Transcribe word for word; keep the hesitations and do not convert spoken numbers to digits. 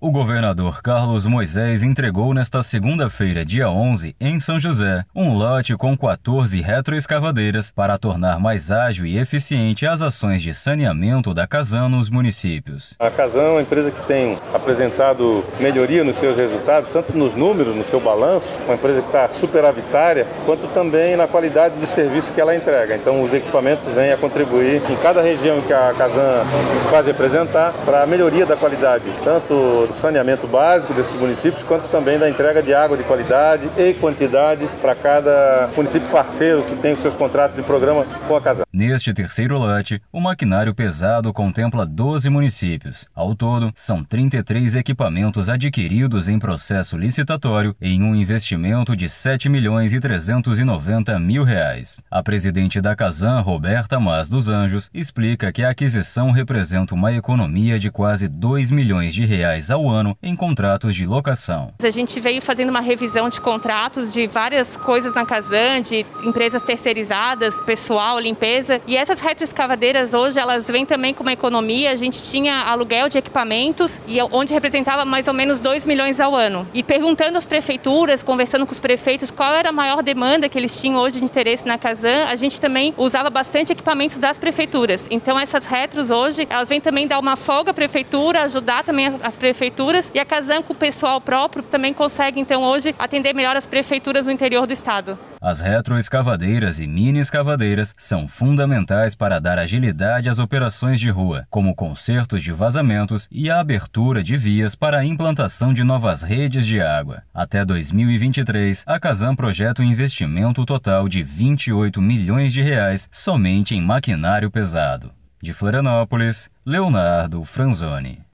O governador Carlos Moisés entregou nesta segunda-feira, dia onze, em São José, um lote com quatorze retroescavadeiras para tornar mais ágil e eficiente as ações de saneamento da Casan nos municípios. A Casan é uma empresa que tem apresentado melhoria nos seus resultados, tanto nos números, no seu balanço, uma empresa que está superavitária, quanto também na qualidade do serviço que ela entrega. Então os equipamentos vêm a contribuir em cada região que a Casan se faz representar para a melhoria da qualidade, tanto do saneamento básico desses municípios, quanto também da entrega de água de qualidade e quantidade para cada município parceiro que tem os seus contratos de programa com a Casan. Neste terceiro lote, o maquinário pesado contempla doze municípios. Ao todo, são trinta e três equipamentos adquiridos em processo licitatório em um investimento de sete milhões e trezentos e noventa mil reais. A presidente da Casan, Roberta Mas dos Anjos, explica que a aquisição representa uma economia de quase dois milhões de reais ao ano em contratos de locação. A gente veio fazendo uma revisão de contratos de várias coisas na Casan, de empresas terceirizadas, pessoal, limpeza, e essas retroescavadeiras hoje elas vêm também com uma economia. A gente tinha aluguel de equipamentos e onde representava mais ou menos dois milhões ao ano. E perguntando às prefeituras, conversando com os prefeitos qual era a maior demanda que eles tinham hoje de interesse na Casan, a gente também usava bastante equipamentos das prefeituras. Então essas retros hoje, elas vêm também dar uma folga à prefeitura, ajudar também as prefeituras, e a Casan com o pessoal próprio também consegue então hoje atender melhor as prefeituras no interior do estado. As retroescavadeiras e mini-escavadeiras são fundamentais para dar agilidade às operações de rua, como consertos de vazamentos e a abertura de vias para a implantação de novas redes de água. Até dois mil e vinte e três, a Casan projeta um investimento total de vinte e oito milhões de reais somente em maquinário pesado. De Florianópolis, Leonardo Franzoni.